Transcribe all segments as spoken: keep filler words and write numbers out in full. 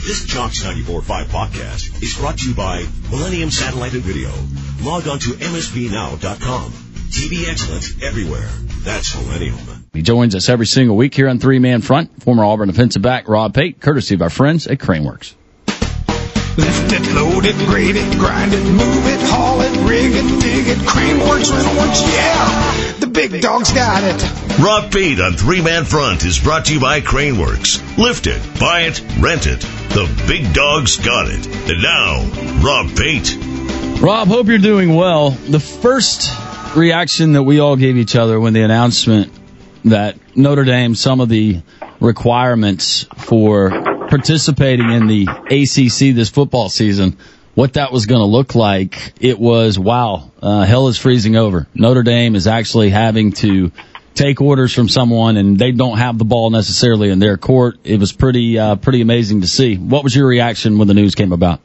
This Jocks ninety-four point five podcast is brought to you by Millennium Satellite and Video. Log on to M S B now dot com. T V excellence everywhere. That's Millennium. He joins us every single week here on Three Man Front. Former Auburn defensive back Rob Pate, courtesy of our friends at Craneworks. Lift it, load it, grade it, grind it, move it, haul it, rig it, dig it, Craneworks, Rentalworks, yeah! The big dog's got it. Rob Pate on Three Man Front is brought to you by Craneworks. Lift it, buy it, rent it. The big dog's got it. And now, Rob Pate. Rob, hope you're doing well. The first reaction that we all gave each other when the announcement that Notre Dame, some of the requirements for participating in the A C C this football season, what that was going to look like, it was, wow, uh, hell is freezing over. Notre Dame is actually having to take orders from someone, and they don't have the ball necessarily in their court. It was pretty uh, pretty amazing to see. What was your reaction when the news came about?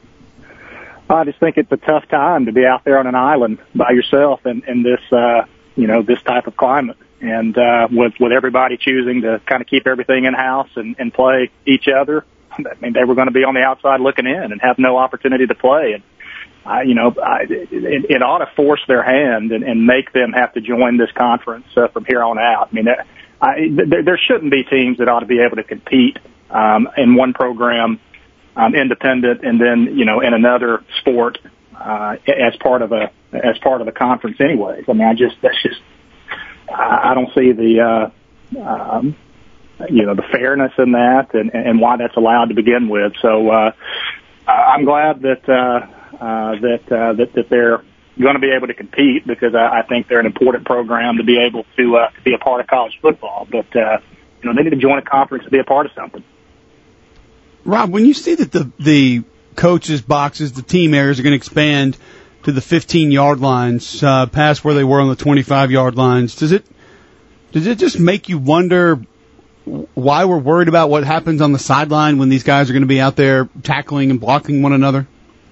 I just think it's a tough time to be out there on an island by yourself in, in this, uh, you know, this type of climate. And uh, with with everybody choosing to kind of keep everything in house and, and play each other, I mean, they were going to be on the outside looking in and have no opportunity to play. And I, you know, I, it, it ought to force their hand and, and make them have to join this conference uh, from here on out. I mean, I, there, there shouldn't be teams that ought to be able to compete um, in one program, um, independent, and then you know in another sport uh, as part of a as part of a conference. Anyways, I mean, I just that's just. I don't see the, uh, um, you know, the fairness in that and, and why that's allowed to begin with. So uh, I'm glad that uh, uh, that, uh, that that they're going to be able to compete because I, I think they're an important program to be able to, uh, to be a part of college football. But uh, you know, they need to join a conference to be a part of something. Rob, when you see that the the coaches' boxes, the team areas are going to expand to the fifteen-yard lines, uh, past where they were on the twenty-five-yard lines. Does it does it just make you wonder why we're worried about what happens on the sideline when these guys are going to be out there tackling and blocking one another?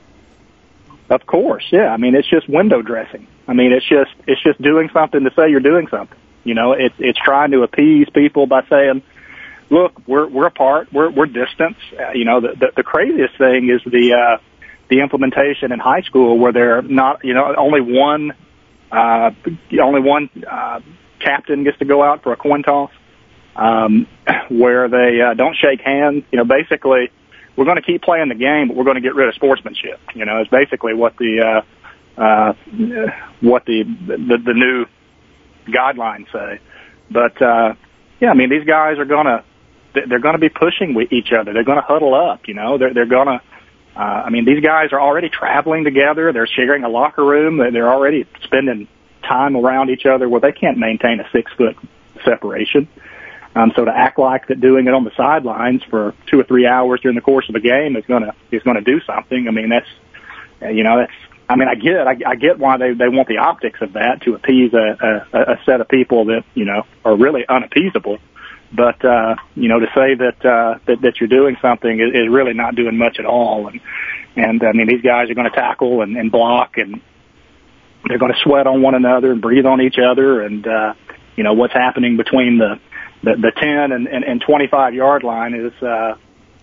Of course, yeah. I mean, it's just window dressing. I mean, it's just it's just doing something to say you're doing something. You know, it's it's trying to appease people by saying, "Look, we're we're apart, we're we're distant." Uh, you know, the, the the craziest thing is the. Uh, the implementation in high school where they're not, you know, only one, uh, only one, uh, captain gets to go out for a coin toss, um, where they, uh, don't shake hands. You know, basically we're going to keep playing the game, but we're going to get rid of sportsmanship. You know, it's basically what the, uh, uh, what the, the, the new guidelines say. But, uh, yeah, I mean, these guys are going to, they're going to be pushing with each other. They're going to huddle up, you know, they're, they're going to, Uh, I mean, these guys are already traveling together. They're sharing a locker room. They're already spending time around each other where they can't maintain a six-foot separation. Um, so to act like that doing it on the sidelines for two or three hours during the course of a game is going to is going to do something. I mean, that's you know that's. I mean, I get I, I get why they they want the optics of that to appease a, a, a set of people that you know are really unappeasable. But, uh, you know, to say that, uh, that, that you're doing something is, is really not doing much at all. And, and, I mean, these guys are going to tackle and, and block and they're going to sweat on one another and breathe on each other. And, uh, you know, what's happening between the, the, the ten and, and, and twenty-five yard line is, uh,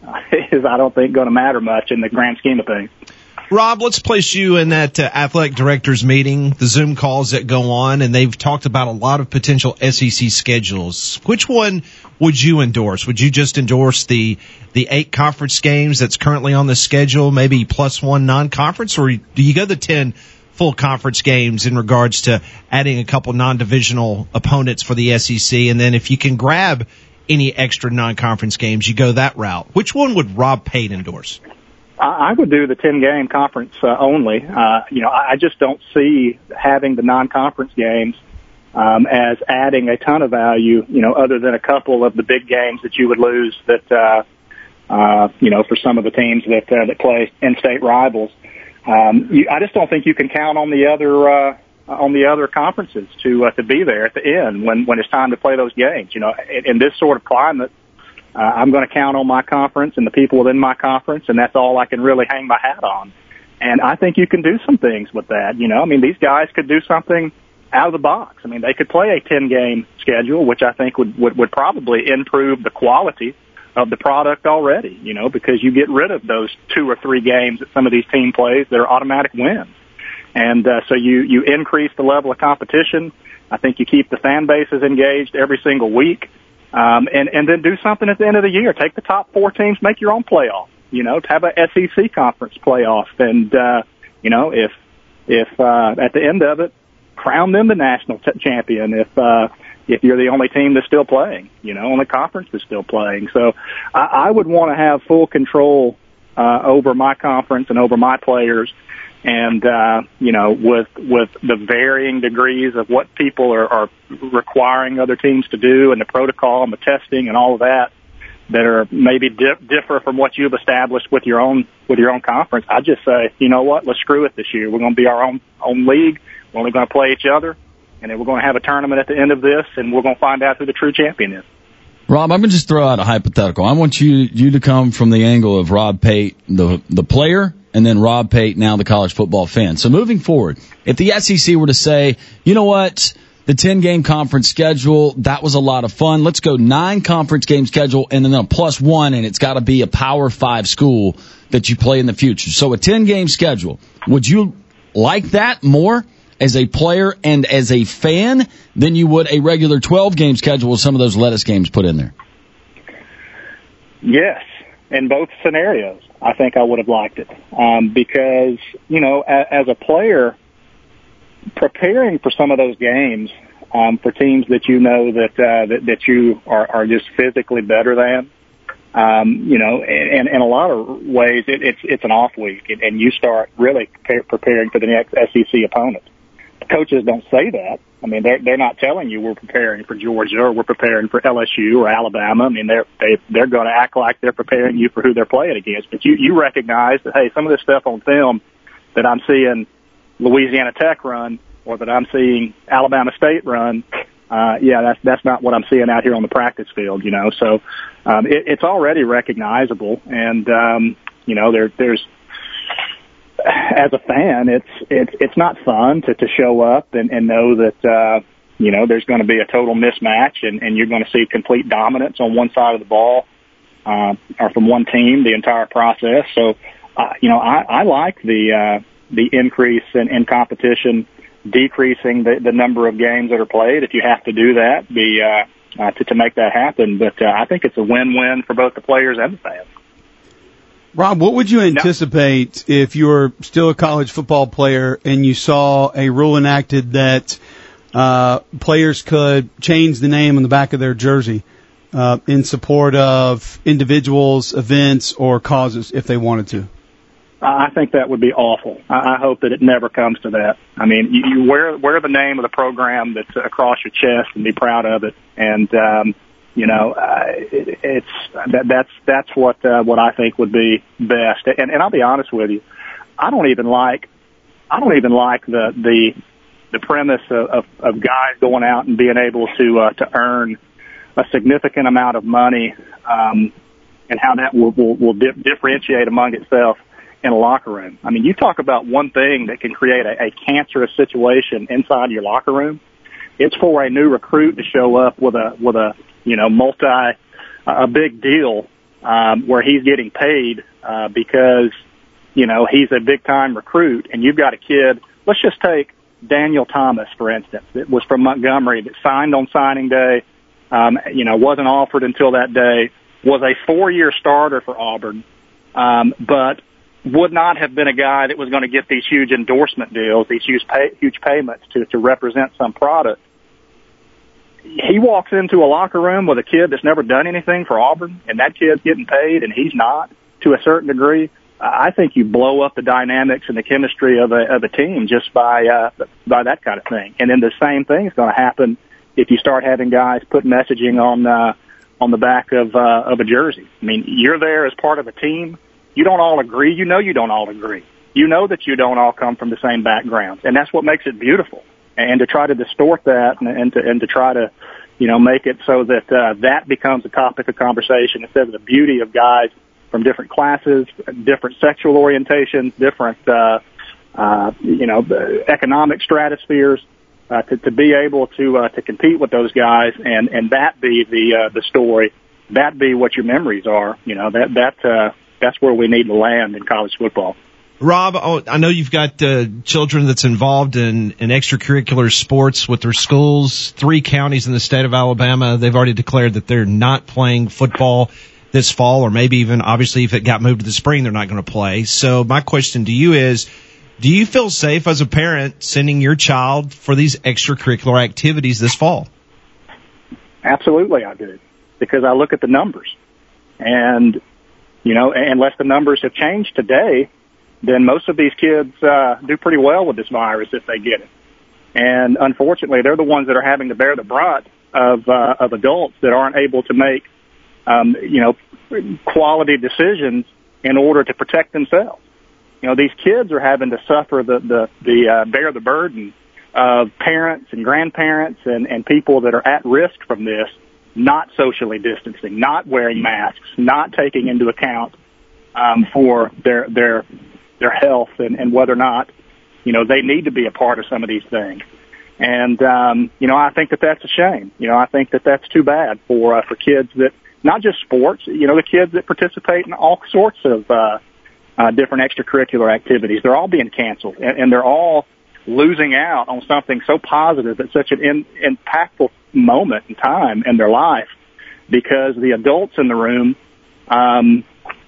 is, I don't think, going to matter much in the grand scheme of things. Rob, let's place you in that uh, athletic directors meeting, the Zoom calls that go on, and they've talked about a lot of potential S E C schedules. Which one would you endorse? Would you just endorse the the eight conference games that's currently on the schedule, maybe plus one non-conference, or do you go the ten full conference games in regards to adding a couple non-divisional opponents for the S E C, and then if you can grab any extra non-conference games, you go that route? Which one would Rob Pate endorse? I would do the ten-game conference uh, only. Uh, you know, I just don't see having the non-conference games um, as adding a ton of value, you know, other than a couple of the big games that you would lose that, uh, uh, you know, for some of the teams that uh, that play in-state rivals. Um, you, I just don't think you can count on the other uh, on the other conferences to uh, to be there at the end when, when it's time to play those games. You know, in, in this sort of climate, Uh, I'm going to count on my conference and the people within my conference, and that's all I can really hang my hat on. And I think you can do some things with that. You know, I mean, these guys could do something out of the box. I mean, they could play a ten-game schedule, which I think would, would, would probably improve the quality of the product already, you know, because you get rid of those two or three games that some of these team plays that are automatic wins. And uh, so you, you increase the level of competition. I think you keep the fan bases engaged every single week. Um, and, and then do something at the end of the year. Take the top four teams, make your own playoff. You know, have a S E C conference playoff. And, uh, you know, if, if, uh, at the end of it, crown them the national t- champion if, uh, if you're the only team that's still playing, you know, only conference that's still playing. So I, I would want to have full control, uh, over my conference and over my players. And, uh, you know, with, with the varying degrees of what people are, are requiring other teams to do and the protocol and the testing and all of that, that are maybe di- differ from what you've established with your own, with your own conference. I just say, you know what, let's screw it this year. We're going to be our own, own league. We're only going to play each other. And then we're going to have a tournament at the end of this, and we're going to find out who the true champion is. Rob, I'm going to just throw out a hypothetical. I want you you to come from the angle of Rob Pate, the the player, and then Rob Pate, now the college football fan. So moving forward, if the S E C were to say, you know what, the ten-game conference schedule, that was a lot of fun. Let's go nine conference game schedule and then a plus one, and it's got to be a Power Five school that you play in the future. So a ten-game schedule, would you like that more as a player and as a fan than you would a regular twelve-game schedule with some of those lettuce games put in there? Yes, in both scenarios, I think I would have liked it. Um, because, you know, as, as a player, preparing for some of those games um, for teams that you know that uh, that, that you are, are just physically better than, um, you know, and in a lot of ways, it, it's it's an off week, and, and you start really prepare, preparing for the next S E C opponent. Coaches don't say that. I mean, they're they're not telling you we're preparing for Georgia or we're preparing for L S U or Alabama. I mean, they're they they're going to act like they're preparing you for who they're playing against. But you you recognize that, hey, some of this stuff on film that I'm seeing Louisiana Tech run or that I'm seeing Alabama State run, uh, yeah, that's that's not what I'm seeing out here on the practice field. You know, so um, it, it's already recognizable, and um, you know, there there's. As a fan, it's it's it's not fun to, to show up and, and know that uh, you know there's going to be a total mismatch and, and you're going to see complete dominance on one side of the ball uh, or from one team the entire process. So, uh, you know, I, I like the uh, the increase in, in competition, decreasing the, the number of games that are played. If you have to do that, the uh, uh, to to make that happen, but uh, I think it's a win-win for both the players and the fans. Rob, what would you anticipate no. if you were still a college football player and you saw a rule enacted that uh, players could change the name on the back of their jersey uh, in support of individuals, events, or causes if they wanted to? I think that would be awful. I hope that it never comes to that. I mean, you, you wear wear the name of the program that's across your chest and be proud of it. And um, You know, uh, it, it's that, that's that's what uh, what I think would be best. And, and I'll be honest with you, I don't even like I don't even like the the the premise of, of, of guys going out and being able to uh, to earn a significant amount of money, um, and how that will will, will dif- differentiate among itself in a locker room. I mean, you talk about one thing that can create a, a cancerous situation inside your locker room. It's for a new recruit to show up with a with a you know, multi, uh, a big deal, um, where he's getting paid, uh, because, you know, he's a big time recruit and you've got a kid. Let's just take Daniel Thomas, for instance, that was from Montgomery that signed on signing day, um, you know, wasn't offered until that day, was a four year starter for Auburn, um, but would not have been a guy that was going to get these huge endorsement deals, these huge pay, huge payments to, to represent some product. He walks into a locker room with a kid that's never done anything for Auburn, and that kid's getting paid, and he's not, to a certain degree. I think you blow up the dynamics and the chemistry of a, of a team just by uh, by that kind of thing. And then the same thing is going to happen if you start having guys put messaging on uh, on the back of uh, of a jersey. I mean, you're there as part of a team. You don't all agree. You know you don't all agree. You know that you don't all come from the same backgrounds, and that's what makes it beautiful. And to try to distort that and, and to and to try to, you know, make it so that uh, that becomes a topic of conversation instead of the beauty of guys from different classes, different sexual orientations, different, uh, uh, you know, economic stratospheres, uh, to, to be able to uh, to compete with those guys and, and that be the uh, the story that be what your memories are. You know, that, that, uh, that's where we need to land in college football. Rob, I know you've got uh, children that's involved in, in extracurricular sports with their schools. Three counties in the state of Alabama, they've already declared that they're not playing football this fall, or maybe even, obviously, if it got moved to the spring, they're not going to play. So my question to you is, do you feel safe as a parent sending your child for these extracurricular activities this fall? Absolutely, I do, because I look at the numbers. And, you know, unless the numbers have changed today, then most of these kids uh, do pretty well with this virus if they get it. And unfortunately, they're the ones that are having to bear the brunt of uh, of adults that aren't able to make, um, you know, quality decisions in order to protect themselves. You know, these kids are having to suffer the the, the uh, bear the burden of parents and grandparents and, and people that are at risk from this, not socially distancing, not wearing masks, not taking into account um, for their their their health and, and whether or not, you know, they need to be a part of some of these things. And, um, you know, I think that that's a shame. You know, I think that that's too bad for, uh, for kids that, not just sports, you know, the kids that participate in all sorts of, uh, uh, different extracurricular activities. They're all being canceled, and, and they're all losing out on something so positive at such an in, impactful moment in time in their life, because the adults in the room, um,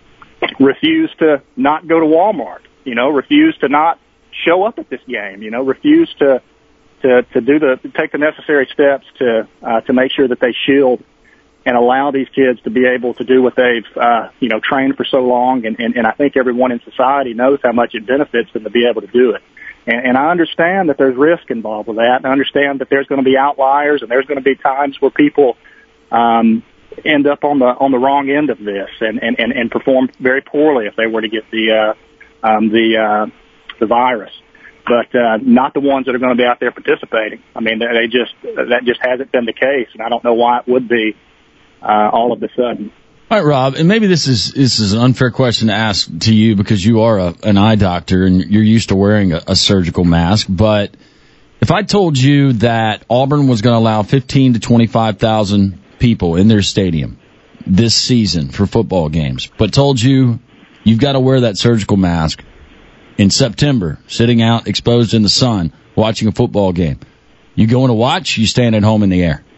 refuse to not go to Walmart, you know, refuse to not show up at this game, you know, refuse to, to, to do the, take the necessary steps to, uh, to make sure that they shield and allow these kids to be able to do what they've, uh, you know, trained for so long. And, and, and I think everyone in society knows how much it benefits them to be able to do it. And, and I understand that there's risk involved with that. And I understand that there's going to be outliers and there's going to be times where people, um, end up on the on the wrong end of this and, and, and, and perform very poorly if they were to get the uh, um, the uh, the virus, but uh, not the ones that are going to be out there participating. I mean, they just that just hasn't been the case, and I don't know why it would be uh, all of a sudden. All right, Rob, and maybe this is this is an unfair question to ask to you because you are a, an eye doctor and you're used to wearing a, a surgical mask, but if I told you that Auburn was going to allow fifteen to twenty-five thousand people in their stadium this season for football games, but told you you've got to wear that surgical mask in September, sitting out exposed in the sun, watching a football game, you going to watch? You staying at home in the air?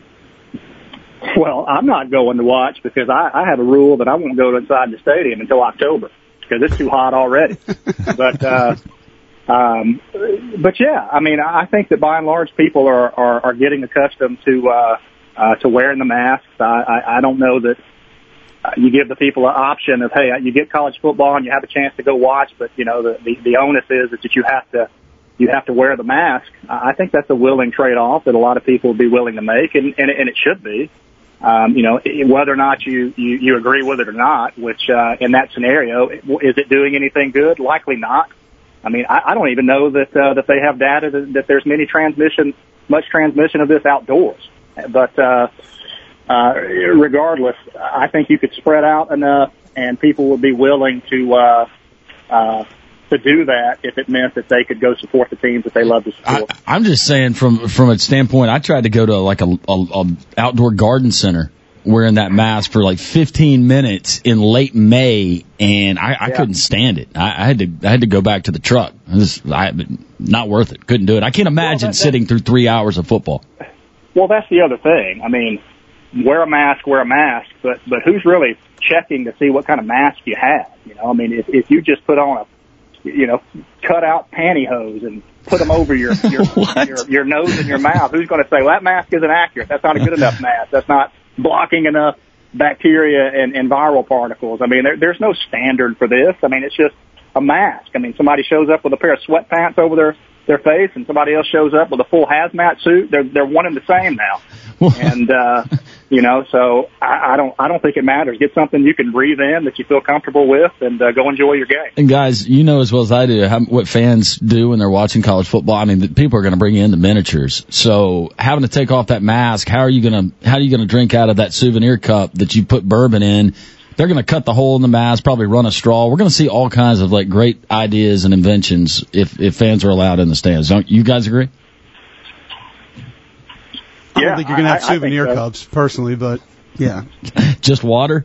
Well, I'm not going to watch because I, I have a rule that I won't go inside the stadium until October because it's too hot already. but, uh, um, but yeah, I mean, I think that by and large people are, are, are getting accustomed to, uh, Uh, to wearing the masks. I, I, I don't know that uh, you give the people an option of, hey, you get college football and you have a chance to go watch, but you know the, the, the onus is that you have to you have to wear the mask. I think that's a willing trade-off that a lot of people will be willing to make, and, and, and it should be. Um, you know, whether or not you, you, you agree with it or not, which uh, in that scenario, is it doing anything good? Likely not. I mean, I, I don't even know that uh, that they have data that, that there's many transmission, much transmission of this outdoors. But uh, uh, regardless, I think you could spread out enough, and people would be willing to uh, uh, to do that if it meant that they could go support the teams that they love to support. I, I'm just saying, from from a standpoint, I tried to go to like a, a, a outdoor garden center wearing that mask for like fifteen minutes in late May, and I, I yeah. couldn't stand it. I, I had to I had to go back to the truck. It was, I, not worth it. Couldn't do it. I can't imagine well, that, sitting through three hours of football. Well, that's the other thing. I mean, wear a mask, wear a mask, but but who's really checking to see what kind of mask you have? You know, I mean, if if you just put on a, you know, cut out pantyhose and put them over your your your, your nose and your mouth, who's going to say, well, that mask isn't accurate? That's not a good enough mask. That's not blocking enough bacteria and, and viral particles. I mean, there, there's no standard for this. I mean, it's just a mask. I mean, somebody shows up with a pair of sweatpants over their their face, and somebody else shows up with a full hazmat suit. They're they're one and the same now. And uh, you know, so I, I don't I don't think it matters. Get something you can breathe in that you feel comfortable with, and uh, go enjoy your game. And guys, you know as well as I do how, what fans do when they're watching college football. I mean, the, people are going to bring in the miniatures. So having to take off that mask, how are you going to how are you going to drink out of that souvenir cup that you put bourbon in? They're going to cut the hole in the mask, probably run a straw. We're going to see all kinds of like great ideas and inventions if if fans are allowed in the stands. Don't you guys agree? I Yeah, don't think you're going to have I, souvenir I so. cups personally, but Yeah. Just water?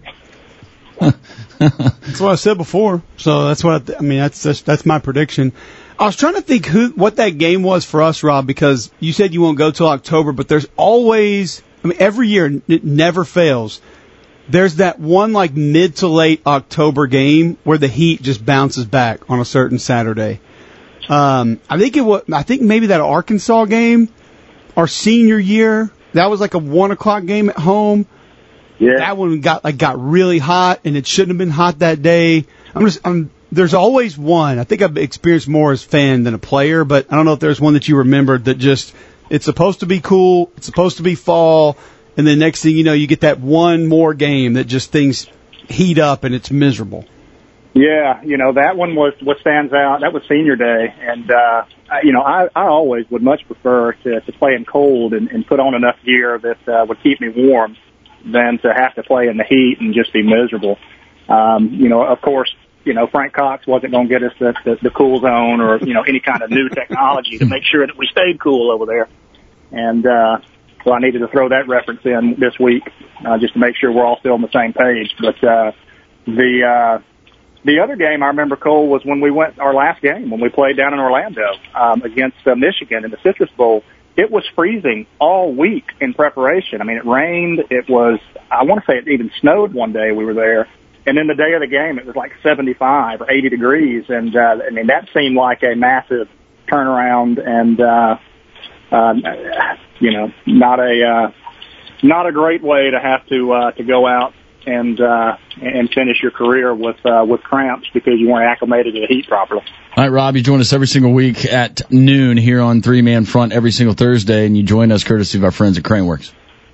That's what I said before. So that's what I, th- I mean. That's, that's that's my prediction. I was trying to think who what that game was for us, Rob, because you said you won't go till October, but there's always, I mean, every year it never fails. There's that one like mid to late October game where the Heat just bounces back on a certain Saturday. Um, I think it was. I think maybe that Arkansas game, our senior year, that was like a one o'clock game at home. Yeah. That one got like got really hot, and it shouldn't have been hot that day. I'm just. I'm. There's always one. I think I've experienced more as a fan than a player, but I don't know if there's one that you remembered that just. It's supposed to be cool. It's supposed to be fall, and then next thing you know, you get that one more game that just things heat up and it's miserable. Yeah, you know, that one was what stands out. That was senior day. And, uh, I- you know, I, I always would much prefer to, to play in cold and, and put on enough gear that uh, would keep me warm than to have to play in the heat and just be miserable. Um, you know, of course, you know, Frank Cox wasn't going to get us the, the, the cool zone or, you know, any kind of new technology to make sure that we stayed cool over there. And, uh, so I needed to throw that reference in this week, uh, just to make sure we're all still on the same page. But, uh, the, uh, The other game I remember, Cole, was when we went our last game, when we played down in Orlando um, against uh, Michigan in the Citrus Bowl. It was freezing all week in preparation. I mean, it rained. It was, I want to say it even snowed one day we were there. And then the day of the game, it was like seventy-five or eighty degrees. And, uh, I mean, that seemed like a massive turnaround and, uh, um, you know, not a, uh, not a great way to have to, uh, to go out and uh, and finish your career with uh, with cramps because you weren't acclimated to the heat properly. All right, Rob, you join us every single week at noon here on Three Man Front every single Thursday, and you join us courtesy of our friends at Craneworks.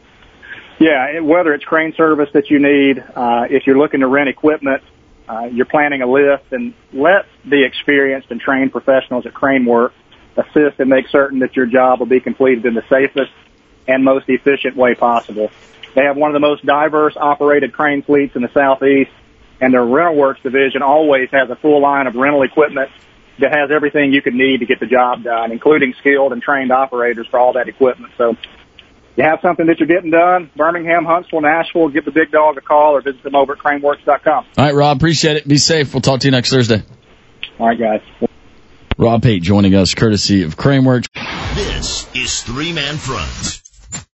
Yeah, whether it's crane service that you need, uh, if you're looking to rent equipment, uh, you're planning a lift, and let the experienced and trained professionals at Craneworks assist and make certain that your job will be completed in the safest and most efficient way possible. They have one of the most diverse operated crane fleets in the Southeast, and their rental works division always has a full line of rental equipment that has everything you could need to get the job done, including skilled and trained operators for all that equipment. So if you have something that you're getting done, Birmingham, Huntsville, Nashville, give the big dog a call or visit them over at craneworks dot com. All right, Rob, appreciate it. Be safe. We'll talk to you next Thursday. All right, guys. Rob Pate joining us courtesy of Craneworks. This is Three Man Front.